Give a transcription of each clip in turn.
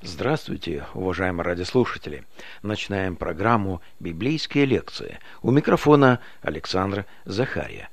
Здравствуйте, уважаемые радиослушатели! Начинаем программу «Библейские лекции». У микрофона Александр Захария.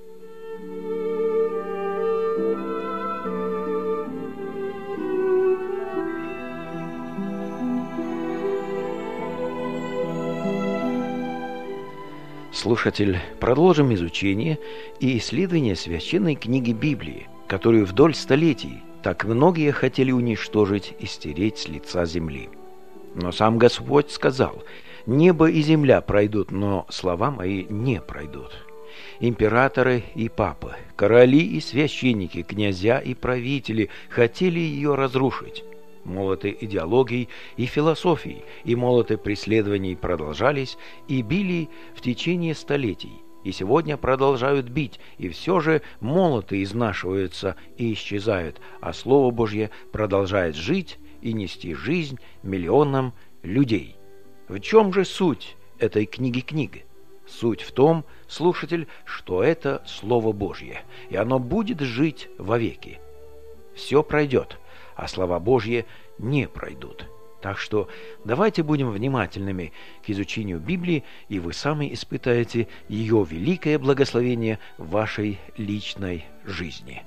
Слушатель, продолжим изучение и исследование священной книги Библии, которую вдоль столетий так многие хотели уничтожить и стереть с лица земли. Но сам Господь сказал: «Небо и земля пройдут, но слова мои не пройдут». Императоры и папы, короли и священники, князья и правители хотели ее разрушить. Молоты идеологий и философий и молоты преследований продолжались и били в течение столетий. И сегодня продолжают бить, и все же молоты изнашиваются и исчезают, а Слово Божье продолжает жить и нести жизнь миллионам людей. В чем же суть этой книги? Суть в том, слушатель, что это Слово Божье, и оно будет жить вовеки. Все пройдет, а слова Божьи не пройдут. Так что давайте будем внимательными к изучению Библии, и вы сами испытаете ее великое благословение в вашей личной жизни.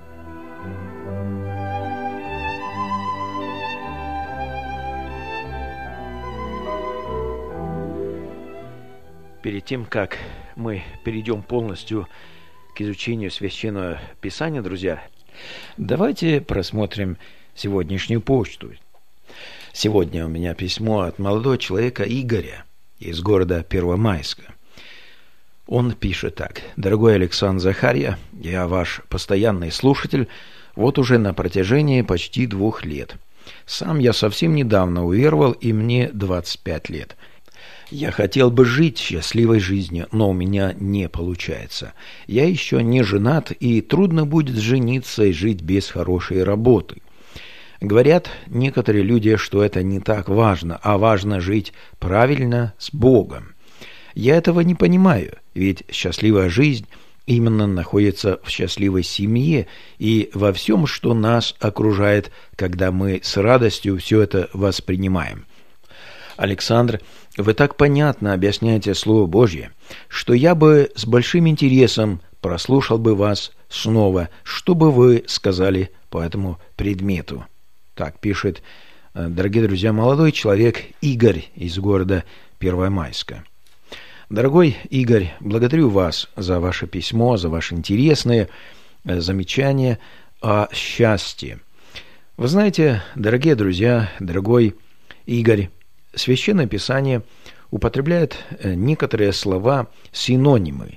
Перед тем, как мы перейдем полностью к изучению Священного Писания, друзья, давайте просмотрим сегодняшнюю почту. Сегодня у меня письмо от молодого человека Игоря из города Первомайска. Он пишет так: «Дорогой Александр Захария, я ваш постоянный слушатель вот уже на протяжении почти 2 лет. Сам я совсем недавно уверовал, и мне 25 лет. Я хотел бы жить счастливой жизнью, но у меня не получается. Я еще не женат, и трудно будет жениться и жить без хорошей работы. Говорят некоторые люди, что это не так важно, а важно жить правильно с Богом. Я этого не понимаю, ведь счастливая жизнь именно находится в счастливой семье и во всем, что нас окружает, когда мы с радостью все это воспринимаем. Александр, вы так понятно объясняете Слово Божье, что я бы с большим интересом прослушал бы вас снова, что бы вы сказали по этому предмету». Так пишет, дорогие друзья, молодой человек Игорь из города Первомайска. Дорогой Игорь, благодарю вас за ваше письмо, за ваши интересные замечания о счастье. Вы знаете, дорогие друзья, дорогой Игорь, Священное Писание употребляет некоторые слова, синонимы,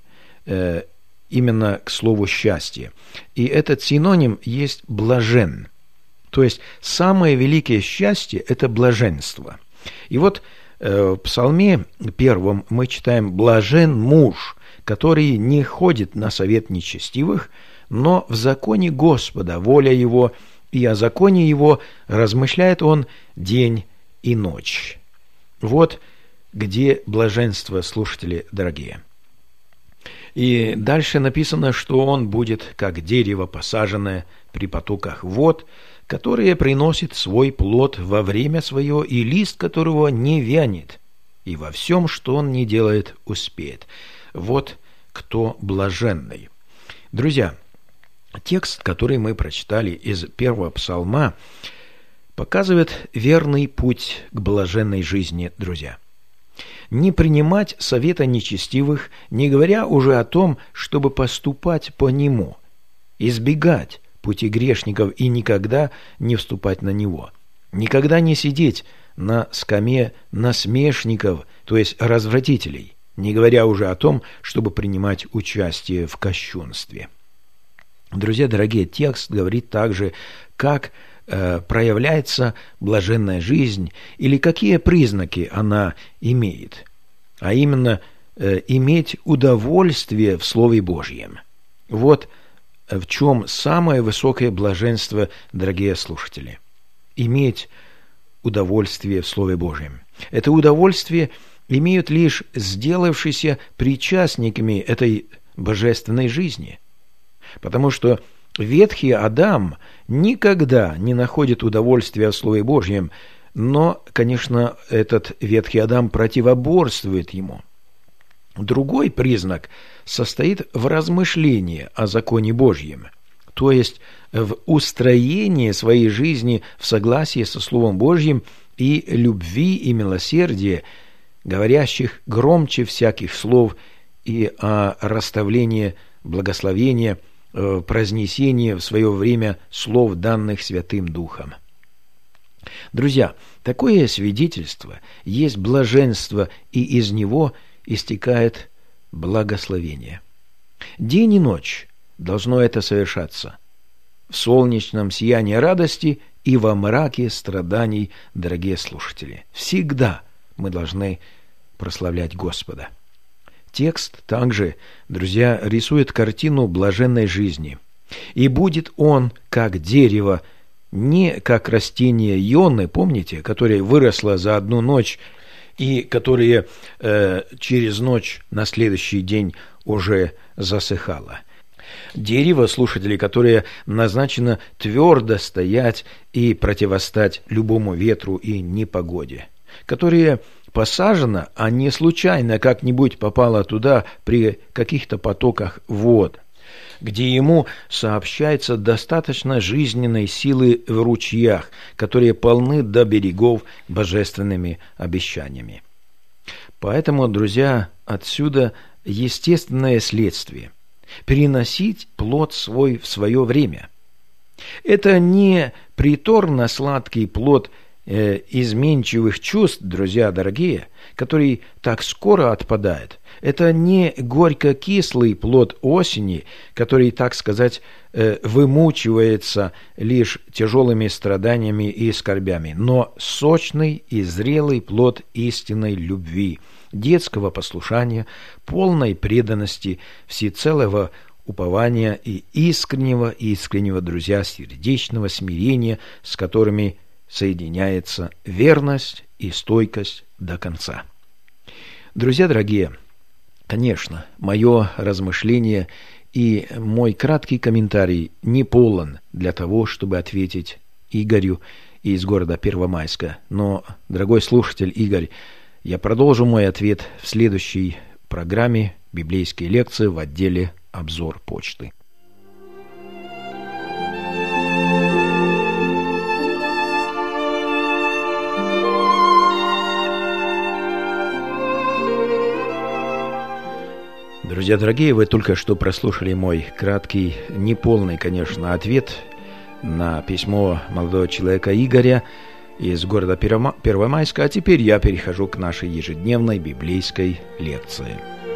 именно к слову «счастье». И этот синоним есть «блажен». То есть самое великое счастье – это блаженство. И вот в Псалме 1 мы читаем: «Блажен муж, который не ходит на совет нечестивых, но в законе Господа воля его, и о законе его размышляет он день и ночь». Вот где блаженство, слушатели дорогие. И дальше написано, что он будет как дерево, посаженное при потоках вод, которое приносит свой плод во время свое, и лист которого не вянет, и во всем, что он не делает, успеет. Вот кто блаженный. Друзья, текст, который мы прочитали из 1 псалма, показывает верный путь к блаженной жизни, друзья. Не принимать совета нечестивых, не говоря уже о том, чтобы поступать по нему, избегать пути грешников и никогда не вступать на него, никогда не сидеть на скамье насмешников, то есть развратителей, не говоря уже о том, чтобы принимать участие в кощунстве. Друзья дорогие, текст говорит также, как проявляется блаженная жизнь или какие признаки она имеет, а именно иметь удовольствие в Слове Божьем. Вот в чем самое высокое блаженство, дорогие слушатели. Иметь удовольствие в Слове Божьем. Это удовольствие имеют лишь сделавшиеся причастниками этой божественной жизни. Потому что Ветхий Адам никогда не находит удовольствия в Слове Божьем, но, конечно, этот ветхий Адам противоборствует ему. Другой признак состоит в размышлении о законе Божьем, то есть в устроении своей жизни в согласии со Словом Божьим и любви и милосердия, говорящих громче всяких слов, и о расставлении благословения, произнесении в свое время слов, данных Святым Духом. Друзья, такое свидетельство есть блаженство, и из него истекает благословение. День и ночь должно это совершаться. В солнечном сиянии радости и во мраке страданий, дорогие слушатели. Всегда мы должны прославлять Господа. Текст также, друзья, рисует картину блаженной жизни. «И будет он, как дерево, не как растение Йоны, помните, которое выросло за одну ночь и которое через ночь на следующий день уже засыхало». Дерево, слушатели, которое назначено твердо стоять и противостать любому ветру и непогоде, которое посажено, а не случайно как-нибудь попало туда при каких-то потоках вод, где ему сообщается достаточно жизненной силы в ручьях, которые полны до берегов божественными обещаниями. Поэтому, друзья, отсюда естественное следствие – переносить плод свой в свое время. Это не приторно-сладкий плод изменчивых чувств, друзья дорогие, который так скоро отпадает. Это не горько-кислый плод осени, который, так сказать, вымучивается лишь тяжелыми страданиями и скорбями, но сочный и зрелый плод истинной любви, детского послушания, полной преданности, всецелого упования и искреннего, друзья, сердечного смирения, с которыми соединяется верность и стойкость до конца. Друзья дорогие, конечно, мое размышление и мой краткий комментарий не полон для того, чтобы ответить Игорю из города Первомайска. Но, дорогой слушатель Игорь, я продолжу мой ответ в следующей программе «Библейские лекции» в отделе «Обзор почты». Друзья дорогие, вы только что прослушали мой краткий, неполный, конечно, ответ на письмо молодого человека Игоря из города Первомайска, а теперь я перехожу к нашей ежедневной библейской лекции.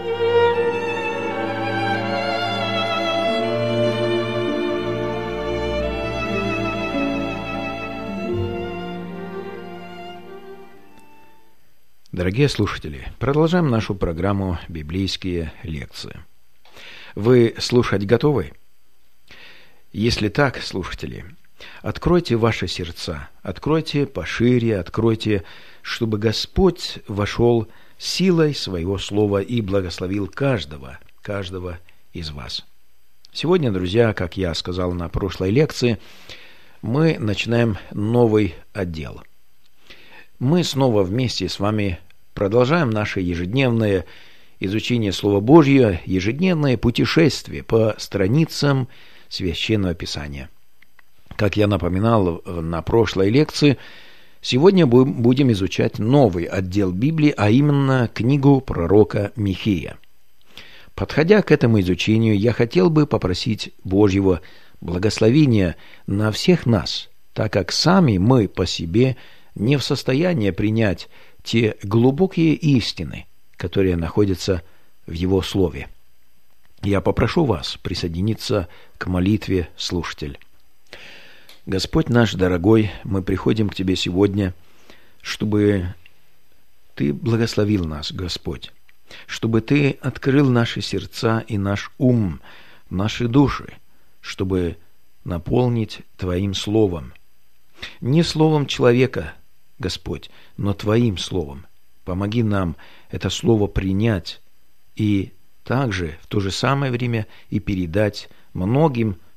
Дорогие слушатели, продолжаем нашу программу «Библейские лекции». Вы слушать готовы? Если так, слушатели, откройте ваши сердца, откройте пошире, откройте, чтобы Господь вошел силой своего слова и благословил каждого из вас. Сегодня, друзья, как я сказал на прошлой лекции, мы начинаем новый отдел. Мы снова вместе с вами продолжаем наше ежедневное изучение Слова Божьего, ежедневное путешествие по страницам Священного Писания. Как я напоминал на прошлой лекции, сегодня будем изучать новый отдел Библии, а именно книгу пророка Михея. Подходя к этому изучению, я хотел бы попросить Божьего благословения на всех нас, так как сами мы по себе не в состоянии принять те глубокие истины, которые находятся в Его Слове. Я попрошу вас присоединиться к молитве, слушатель. Господь наш дорогой, мы приходим к Тебе сегодня, чтобы Ты благословил нас, Господь, чтобы Ты открыл наши сердца и наш ум, наши души, чтобы наполнить Твоим Словом. Не словом человека, Господь, но Твоим Словом. Помоги нам это Слово принять и также в то же самое время и передать многим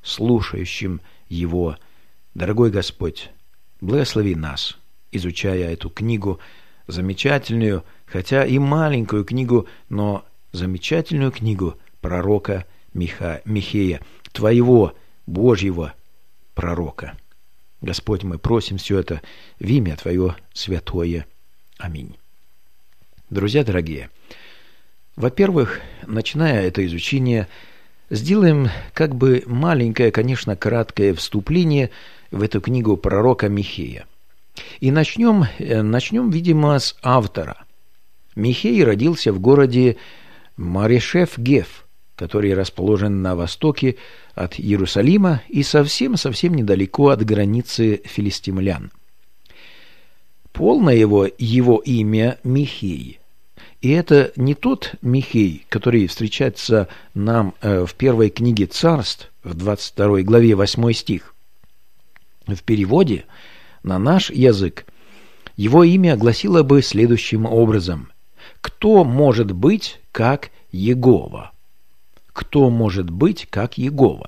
слушающим его. Дорогой Господь, благослови нас, изучая эту книгу, замечательную, хотя и маленькую книгу, но замечательную книгу пророка Михея, Твоего Божьего пророка. Господь, мы просим все это в имя Твое святое. Аминь. Друзья дорогие, во-первых, начиная это изучение, сделаем как бы маленькое, конечно, краткое вступление в эту книгу пророка Михея. И начнем, видимо, с автора. Михей родился в городе Марешеф-Гев, который расположен на востоке от Иерусалима и совсем недалеко от границы филистимлян. Полное его имя Михей. И это не тот Михей, который встречается нам в первой книге Царств, в 22 главе 8 стих. В переводе на наш язык его имя гласило бы следующим образом: «Кто может быть, как Егова?» Кто может быть, как Егова?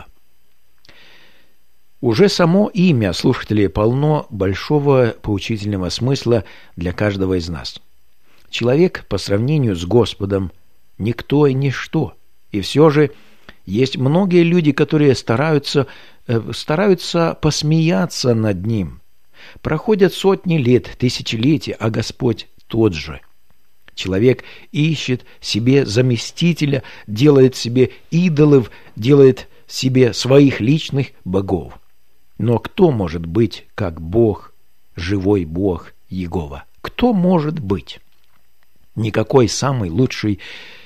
Уже само имя, слушатели, полно большого поучительного смысла для каждого из нас. Человек по сравнению с Господом – никто и ничто. И все же есть многие люди, которые стараются посмеяться над Ним. Проходят сотни лет, тысячелетия, а Господь тот же. Человек ищет себе заместителя, делает себе идолов, делает себе своих личных богов. Но кто может быть, как Бог, живой Бог Егова? Кто может быть? Никакой самый лучший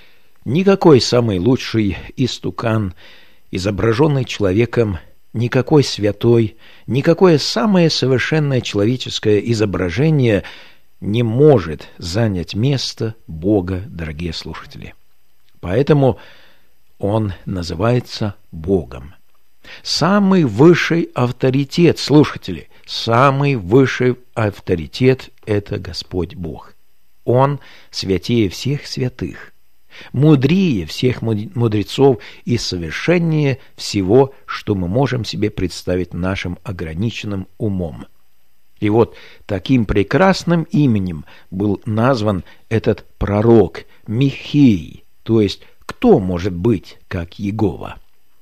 истукан, изображенный человеком, никакой святой, никакое самое совершенное человеческое изображение не может занять место Бога, дорогие слушатели. Поэтому Он называется Богом. Самый высший авторитет, слушатели, самый высший авторитет – это Господь Бог. Он святее всех святых, мудрее всех мудрецов и совершеннее всего, что мы можем себе представить нашим ограниченным умом. И вот таким прекрасным именем был назван этот пророк Михей, то есть кто может быть, как Егова?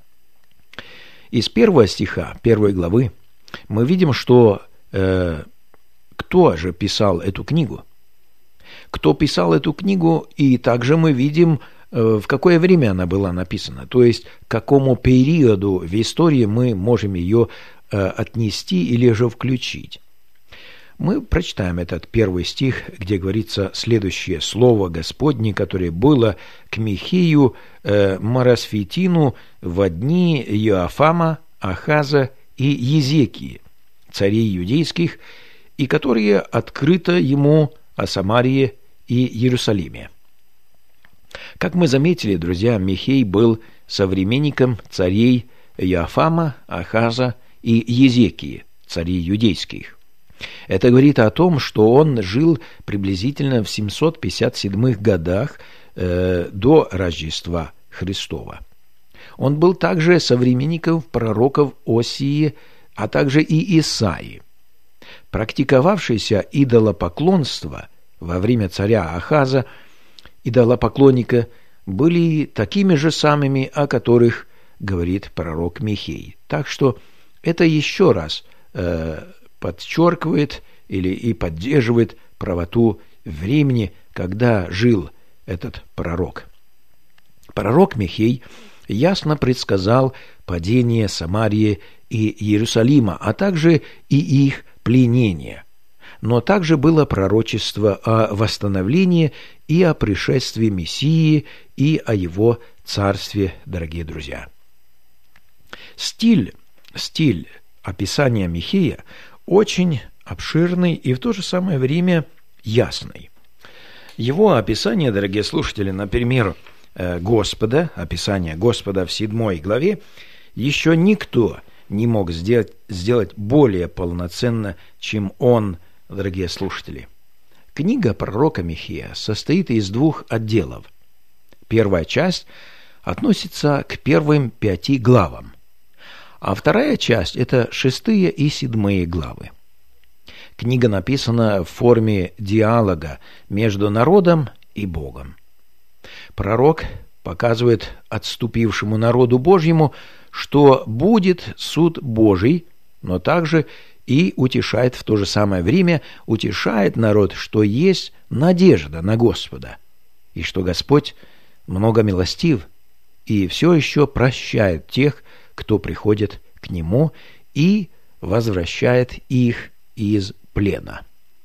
Из 1 стиха 1 главы мы видим, что кто же писал эту книгу? Кто писал эту книгу, и также мы видим, в какое время она была написана, то есть к какому периоду в истории мы можем ее отнести или же включить. Мы прочитаем этот 1 стих, где говорится следующее слово Господне, которое было к Михею Марасфетину во дни Иоафама, Ахаза и Езекии, царей иудейских, и которое открыто ему о Самарии и Иерусалиме. Как мы заметили, друзья, Михей был современником царей Иоафама, Ахаза и Езекии, царей иудейских. Это говорит о том, что он жил приблизительно в 757 годах до Рождества Христова. Он был также современником пророков Осии, а также и Исаии. Практиковавшийся идолопоклонство во время царя Ахаза, идолопоклонника, были такими же самыми, о которых говорит пророк Михей. Так что это еще раз подчеркивает и поддерживает правоту времени, когда жил этот пророк. Пророк Михей ясно предсказал падение Самарии и Иерусалима, а также и их пленение. Но также было пророчество о восстановлении и о пришествии Мессии и о его царстве, дорогие друзья. Стиль описания Михея очень обширный и в то же самое время ясный. Его описание, дорогие слушатели, например, описание Господа в 7 главе, еще никто не мог сделать более полноценно, чем он, дорогие слушатели. Книга пророка Михея состоит из 2 отделов. Первая часть относится к первым 5 главам, А вторая часть – это 6 и 7 главы. Книга написана в форме диалога между народом и Богом. Пророк показывает отступившему народу Божьему, что будет суд Божий, но также и утешает в то же самое время, утешает народ, что есть надежда на Господа, и что Господь много милостив и все еще прощает тех, кто приходит к Нему, и возвращает их из плена.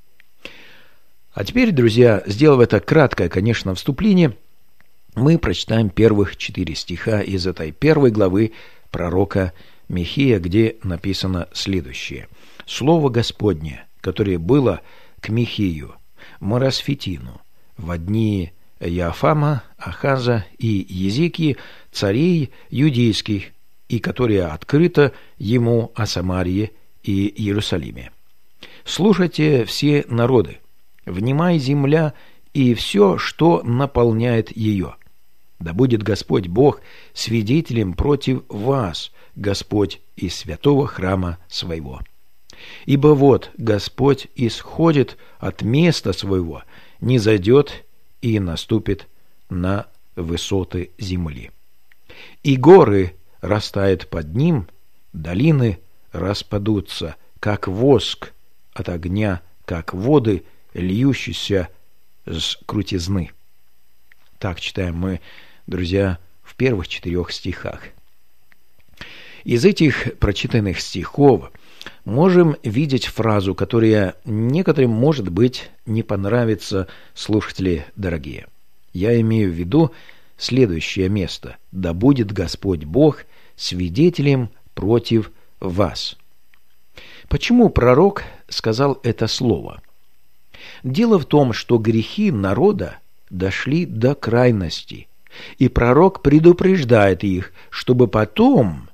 А теперь, друзья, сделав это краткое, конечно, вступление, мы прочитаем первых 4 стиха из этой 1 главы пророка Михея, где написано следующее. «Слово Господне, которое было к Михею, Моросфетину, во дни Иофама, Ахаза и Езекии, царей юдейских, и которое открыто ему о Самарии и Иерусалиме. Слушайте все народы, внимай земля и все, что наполняет ее. Да будет Господь Бог свидетелем против вас, Господь из святого храма своего. Ибо вот Господь исходит от места своего, не зайдет и наступит на высоты земли. И горы растают под ним, долины распадутся, как воск от огня, как воды, льющиеся с крутизны». Так читаем мы, друзья, в первых 4 стихах. Из этих прочитанных стихов можем видеть фразу, которая некоторым, может быть, не понравится, слушатели дорогие. Я имею в виду следующее место. «Да будет Господь Бог свидетелем против вас». Почему пророк сказал это слово? Дело в том, что грехи народа дошли до крайности, и пророк предупреждает их, чтобы потом,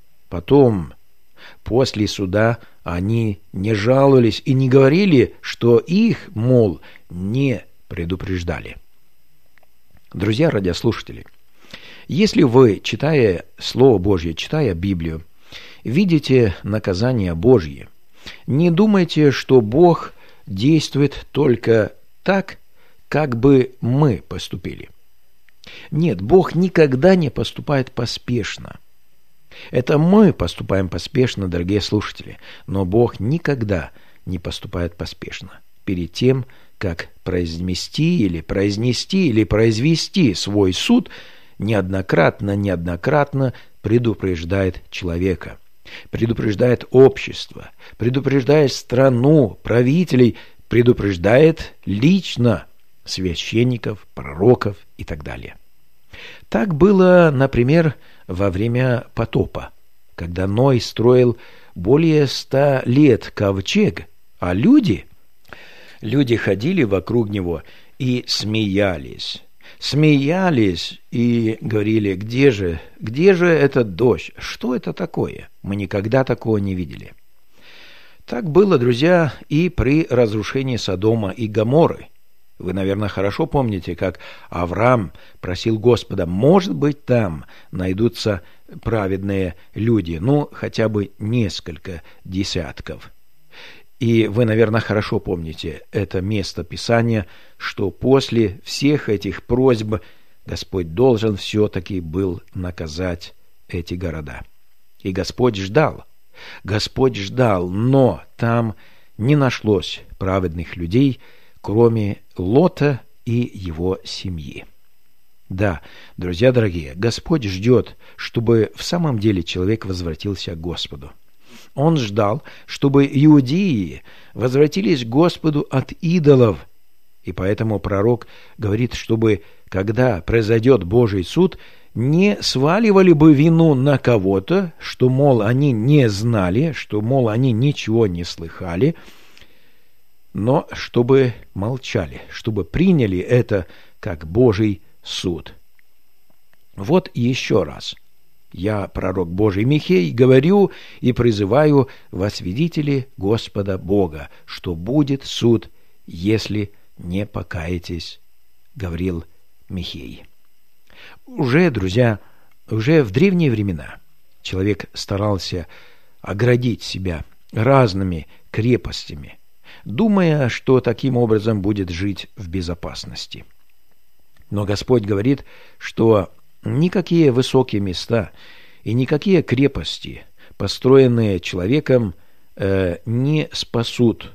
после суда, они не жаловались и не говорили, что их, мол, не предупреждали. Друзья радиослушатели, если вы, читая Слово Божье, читая Библию, видите наказание Божье, не думайте, что Бог действует только так, как бы мы поступили. Нет, Бог никогда не поступает поспешно. Это мы поступаем поспешно, дорогие слушатели, но Бог никогда не поступает поспешно. Перед тем, как произвести или произвести свой суд, неоднократно предупреждает человека, предупреждает общество, предупреждает страну, правителей, предупреждает лично священников, пророков и так далее. Так было, например, во время потопа, когда Ной строил более 100 лет ковчег, а люди ходили вокруг него и смеялись и говорили: где же этот дождь? Что это такое? Мы никогда такого не видели. Так было, друзья, и при разрушении Содома и Гоморры. Вы, наверное, хорошо помните, как Авраам просил Господа: может быть, там найдутся праведные люди, хотя бы несколько десятков. И вы, наверное, хорошо помните это место Писания, что после всех этих просьб Господь должен все-таки был наказать эти города. И Господь ждал, но там не нашлось праведных людей, кроме Лота и его семьи. Да, друзья дорогие, Господь ждет, чтобы в самом деле человек возвратился к Господу. Он ждал, чтобы иудеи возвратились к Господу от идолов. И поэтому пророк говорит, чтобы, когда произойдет Божий суд, не сваливали бы вину на кого-то, что, мол, они не знали, что, мол, они ничего не слыхали, но чтобы молчали, чтобы приняли это как Божий суд. Вот еще раз. Я, пророк Божий Михей, говорю и призываю во свидетели Господа Бога, что будет суд, если не покаетесь, говорил Михей. Друзья, уже в древние времена человек старался оградить себя разными крепостями, думая, что таким образом будет жить в безопасности. Но Господь говорит, что никакие высокие места и никакие крепости, построенные человеком, не спасут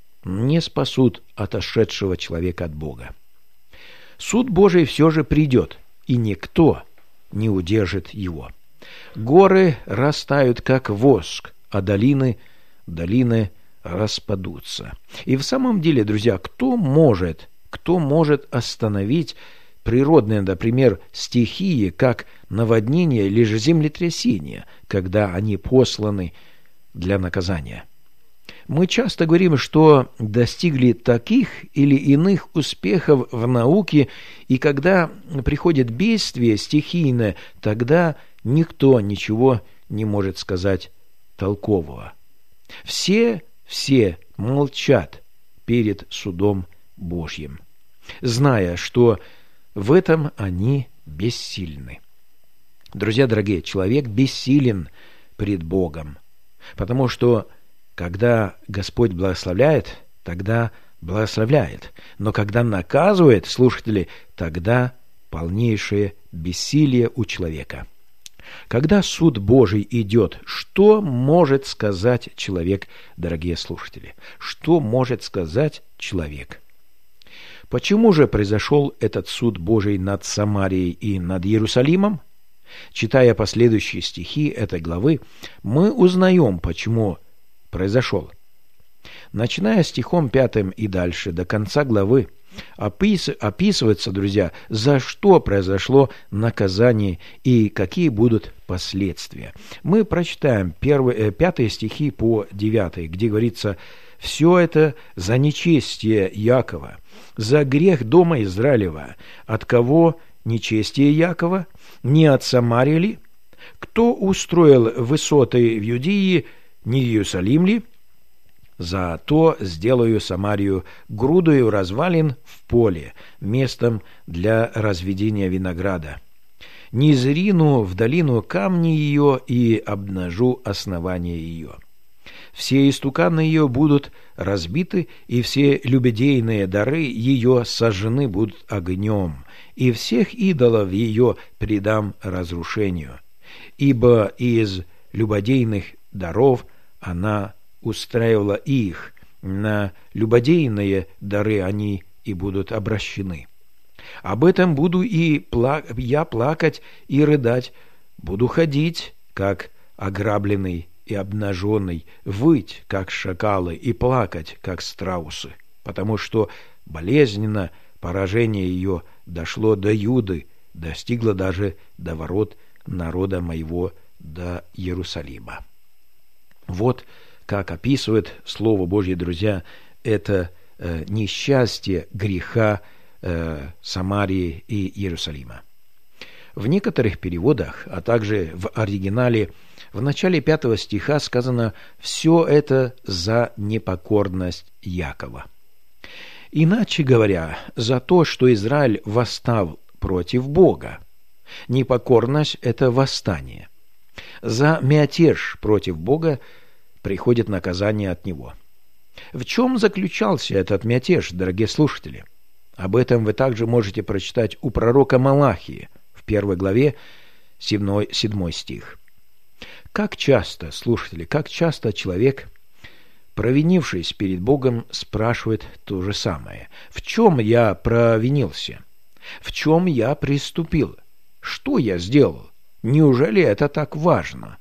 отошедшего человека от Бога. Суд Божий все же придет, и никто не удержит его. Горы растают, как воск, а долины распадутся. И в самом деле, друзья, кто может остановить природные, например, стихии, как наводнение или же землетрясение, когда они посланы для наказания? Мы часто говорим, что достигли таких или иных успехов в науке, и когда приходит бедствие стихийное, тогда никто ничего не может сказать толкового. Все молчат перед судом Божьим, зная, что в этом они бессильны. Друзья дорогие, человек бессилен пред Богом, потому что когда Господь благословляет, тогда благословляет. Но когда наказывает, слушатели, тогда полнейшее бессилие у человека. Когда суд Божий идет, что может сказать человек, дорогие слушатели? Что может сказать человек? Почему же произошел этот суд Божий над Самарией и над Иерусалимом? Читая последующие стихи этой главы, мы узнаем, почему произошел. Начиная стихом 5 и дальше, до конца главы, описывается, друзья, за что произошло наказание и какие будут последствия. Мы прочитаем 5 стихи по 9, где говорится: «Все это за нечестие Якова, за грех дома Израилева. От кого нечестие Якова? Не от Самарии ли? Кто устроил высоты в Юдее, не Иерусалим ли? Зато сделаю Самарию грудою развалин в поле, местом для разведения винограда. Низрину в долину камни ее и обнажу основание ее. Все истуканы ее будут разбиты, и все любодейные дары ее сожжены будут огнем, и всех идолов ее предам разрушению. Ибо из любодейных даров она устраивала их, на любодейные дары они и будут обращены. Об этом буду я плакать и рыдать, буду ходить, как ограбленный и обнаженный, выть, как шакалы, и плакать, как страусы, потому что болезненно поражение ее дошло до Юды, достигло даже до ворот народа моего, до Иерусалима». Вот как описывает Слово Божье, друзья, это несчастье греха Самарии и Иерусалима. В некоторых переводах, а также в оригинале, в начале 5 стиха сказано «все это за непокорность Якова». Иначе говоря, за то, что Израиль восстал против Бога. Непокорность – это восстание. За мятеж против Бога приходит наказание от Него. В чем заключался этот мятеж, дорогие слушатели? Об этом вы также можете прочитать у пророка Малахии в 1 главе 7 стих. Как часто, слушатели, как часто человек, провинившись перед Богом, спрашивает то же самое: в чем я провинился? В чем я преступил? Что я сделал? Неужели это так важно?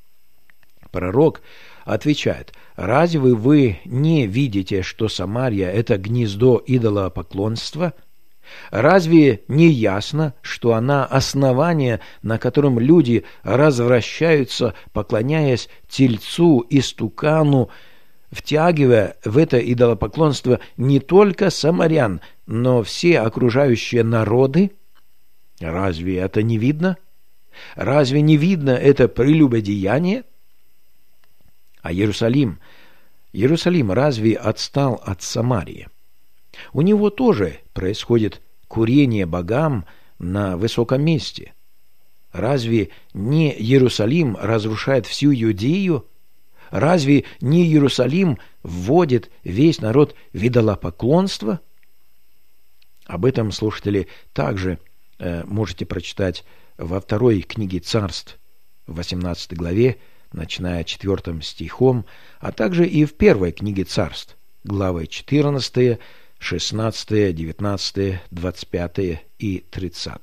Пророк отвечает: разве вы не видите, что Самария – это гнездо идолопоклонства? Разве не ясно, что она основание, на котором люди развращаются, поклоняясь тельцу и стукану, втягивая в это идолопоклонство не только самарян, но все окружающие народы? Разве это не видно? Разве не видно это прелюбодеяние? А Иерусалим разве отстал от Самарии? У него тоже происходит курение богам на высоком месте. Разве не Иерусалим разрушает всю Иудею? Разве не Иерусалим вводит весь народ в идолопоклонство? Об этом, слушатели, также можете прочитать во второй книге Царств, в 18 главе, начиная 4 стихом, а также и в первой книге Царств, главы 14, 16, 19, 25 и 30.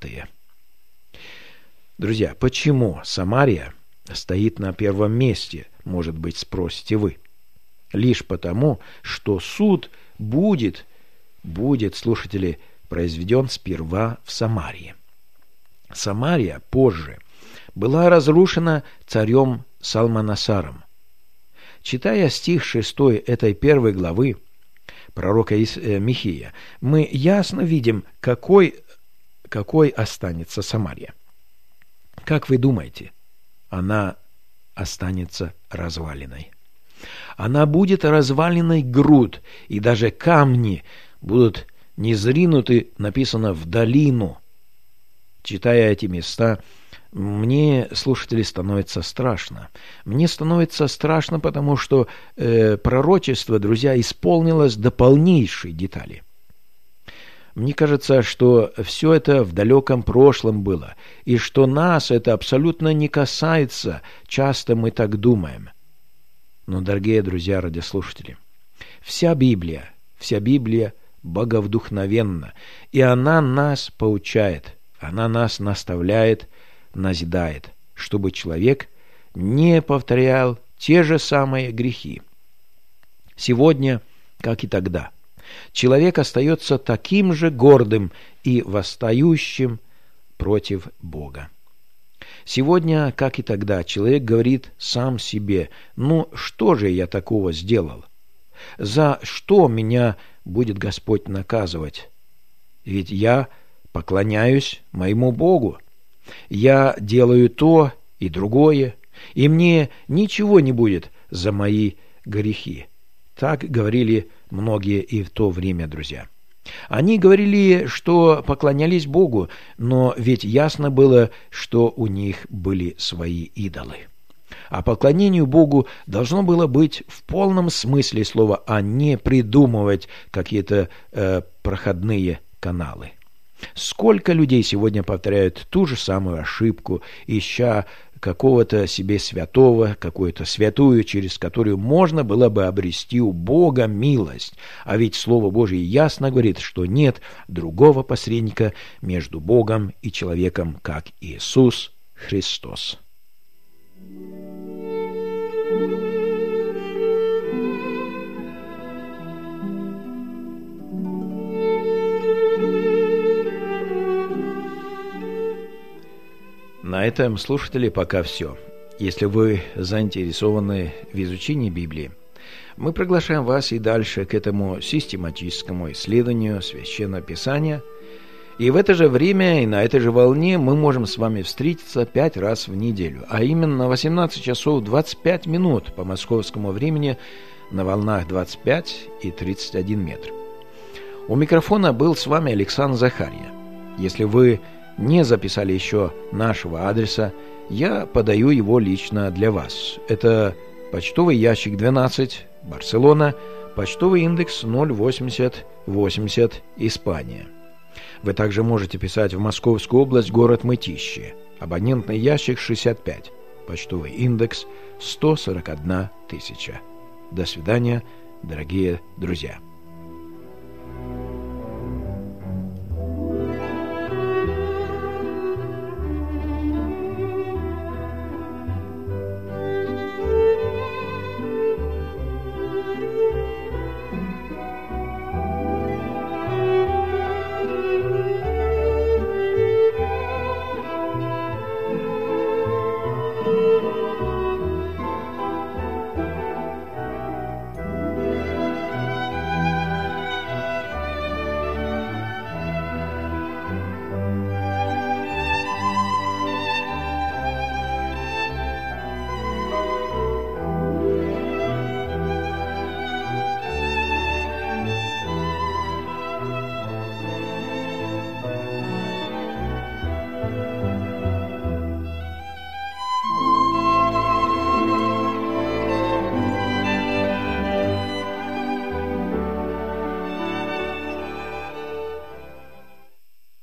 Друзья, почему Самария стоит на первом месте, может быть, спросите вы? Лишь потому, что суд будет, слушатели, произведен сперва в Самарии. Самария позже была разрушена царем Салманасаром. Читая стих 6 этой первой главы пророка Михея, мы ясно видим, какой останется Самария. Как вы думаете, она останется развалиной? Она будет развалиной груд, и даже камни будут низринуты, написано, в долину. Читая эти места, мне, слушатели, становится страшно. Мне становится страшно, потому что пророчество, друзья, исполнилось до полнейшей детали. Мне кажется, что все это в далеком прошлом было, и что нас это абсолютно не касается, часто мы так думаем. Но, дорогие друзья, радиослушатели, вся Библия боговдухновенна, и она нас поучает, она нас наставляет, назидает, чтобы человек не повторял те же самые грехи. Сегодня, как и тогда, человек остается таким же гордым и восстающим против Бога. Сегодня, как и тогда, человек говорит сам себе: «Ну, что же я такого сделал? За что меня будет Господь наказывать? Ведь я поклоняюсь моему Богу. Я делаю то и другое, и мне ничего не будет за мои грехи». Так говорили многие и в то время, друзья. Они говорили, что поклонялись Богу, но ведь ясно было, что у них были свои идолы. А поклонению Богу должно было быть в полном смысле слова, а не придумывать какие-то проходные каналы. Сколько людей сегодня повторяют ту же самую ошибку, ища какого-то себе святого, какую-то святую, через которую можно было бы обрести у Бога милость. А ведь Слово Божие ясно говорит, что нет другого посредника между Богом и человеком, как Иисус Христос. На этом, слушатели, пока все. Если вы заинтересованы в изучении Библии, мы приглашаем вас и дальше к этому систематическому исследованию Священного Писания. И в это же время и на этой же волне мы можем с вами встретиться 5 раз в неделю, а именно 18 часов 25 минут по московскому времени на волнах 25 и 31 метр. У микрофона был с вами Александр Захарья. Если вы не записали еще нашего адреса, я подаю его лично для вас. Это почтовый ящик 12, Барселона, почтовый индекс 08080, Испания. Вы также можете писать в Московскую область, город Мытищи, абонентный ящик 65, почтовый индекс 141 000. До свидания, дорогие друзья.